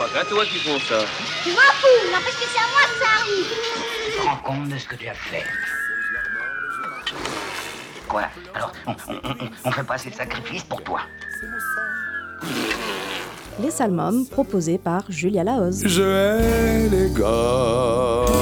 pas qu'à toi qui font ça. Je m'en fous, n'empêche que c'est à moi que ça arrive. Tu te rends compte de ce que tu as fait? Quoi? Alors, on fait pas assez de sacrifices pour toi? Les Salmômes, proposés par Julia Lahoz. Je hais les gosses.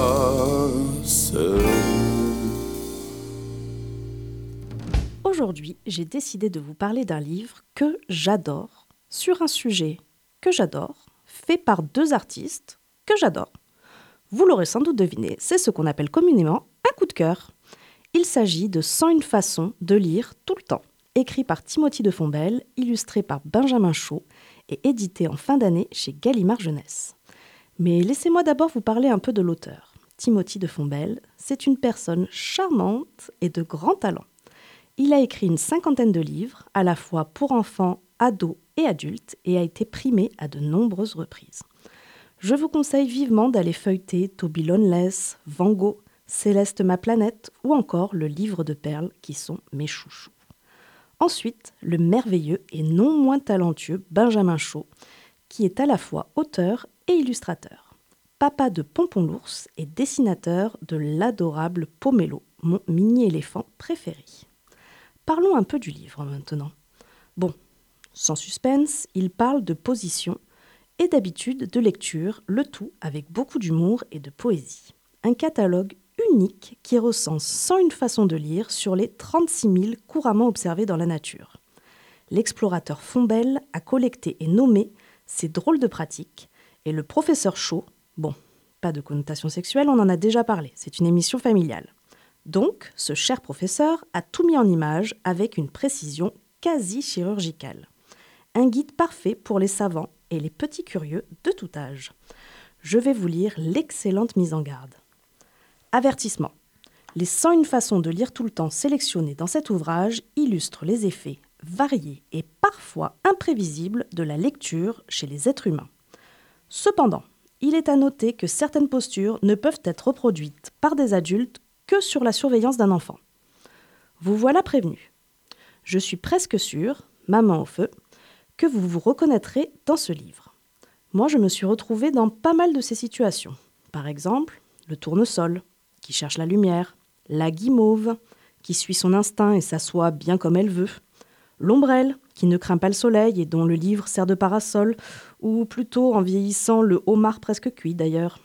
Aujourd'hui, j'ai décidé de vous parler d'un livre que j'adore, sur un sujet que j'adore, fait par deux artistes que j'adore. Vous l'aurez sans doute deviné, c'est ce qu'on appelle communément un coup de cœur. Il s'agit de 101 façons de lire tout le temps, écrit par Timothy de Fontbelle, illustré par Benjamin Chaud et édité en fin d'année chez Gallimard Jeunesse. Mais laissez-moi d'abord vous parler un peu de l'auteur. Timothy de Fontbelle, c'est une personne charmante et de grand talent. Il a écrit une 50aine de livres, à la fois pour enfants, ados et adultes, et a été primé à de nombreuses reprises. Je vous conseille vivement d'aller feuilleter Toby Loneless, Van Gogh, Céleste ma planète ou encore le livre de perles qui sont mes chouchous. Ensuite, le merveilleux et non moins talentueux Benjamin Chaud, qui est à la fois auteur et illustrateur. Papa de Pompon l'ours et dessinateur de l'adorable Pomelo, mon mini-éléphant préféré. Parlons un peu du livre maintenant. Bon, sans suspense, il parle de position et d'habitude de lecture, le tout avec beaucoup d'humour et de poésie. Un catalogue unique qui recense 101 façons de lire sur les 36 000 couramment observées dans la nature. L'explorateur Fontbelle a collecté et nommé ces drôles de pratiques et le professeur Chaud, bon, pas de connotation sexuelle, on en a déjà parlé, c'est une émission familiale. Donc, ce cher professeur a tout mis en image avec une précision quasi chirurgicale. Un guide parfait pour les savants et les petits curieux de tout âge. Je vais vous lire l'excellente mise en garde. Avertissement. Les 101 façons de lire tout le temps sélectionnées dans cet ouvrage illustrent les effets variés et parfois imprévisibles de la lecture chez les êtres humains. Cependant, il est à noter que certaines postures ne peuvent être reproduites par des adultes que sur la surveillance d'un enfant. Vous voilà prévenu. Je suis presque sûre, ma main au feu, que vous vous reconnaîtrez dans ce livre. Moi, je me suis retrouvée dans pas mal de ces situations. Par exemple, le tournesol, qui cherche la lumière, la guimauve, qui suit son instinct et s'assoit bien comme elle veut, l'ombrelle, qui ne craint pas le soleil et dont le livre sert de parasol, ou plutôt, en vieillissant, le homard presque cuit d'ailleurs.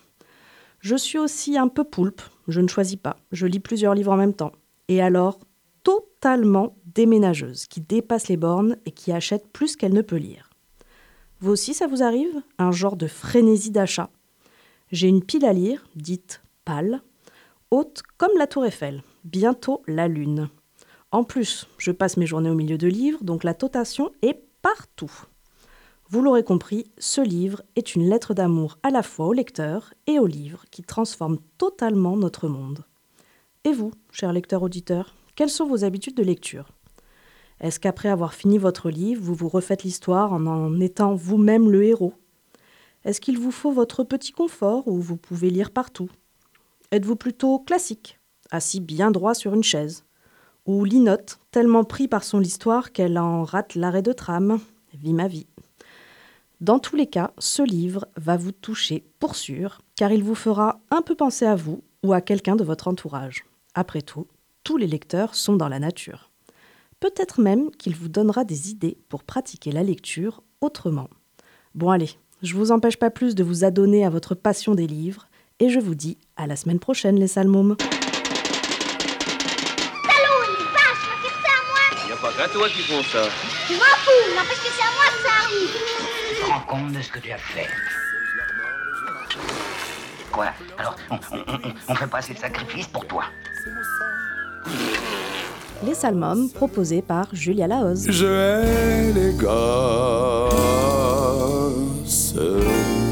Je suis aussi un peu poulpe, je ne choisis pas, je lis plusieurs livres en même temps. Et alors, totalement déménageuse, qui dépasse les bornes et qui achète plus qu'elle ne peut lire. Vous aussi, ça vous arrive? Un genre de frénésie d'achat. J'ai une pile à lire, dite pâle, haute comme la tour Eiffel, bientôt la lune. En plus, je passe mes journées au milieu de livres, donc la tentation est partout. Vous l'aurez compris, ce livre est une lettre d'amour à la fois au lecteur et au livre qui transforme totalement notre monde. Et vous, chers lecteurs-auditeurs, quelles sont vos habitudes de lecture? Est-ce qu'après avoir fini votre livre, vous vous refaites l'histoire en étant vous-même le héros? Est-ce qu'il vous faut votre petit confort où vous pouvez lire partout? Êtes-vous plutôt classique, assis bien droit sur une chaise? Ou linotte, tellement pris par son histoire qu'elle en rate l'arrêt de tram? Vie ma vie. Dans tous les cas, ce livre va vous toucher pour sûr, car il vous fera un peu penser à vous ou à quelqu'un de votre entourage. Après tout, tous les lecteurs sont dans la nature. Peut-être même qu'il vous donnera des idées pour pratiquer la lecture autrement. Bon allez, je vous empêche pas plus de vous adonner à votre passion des livres, et je vous dis à la semaine prochaine les salmômes. Salaud, une vache, va faire ça à moi. Y a pas qu'à toi qui font ça. Je m'en fous, n'empêche que c'est à moi que ça arrive. Tu te rends compte de ce que tu as fait? Quoi? Alors, on fait pas assez de sacrifices pour toi? Les Salmômes, proposés par Julia Lahoz. Je hais les gosses.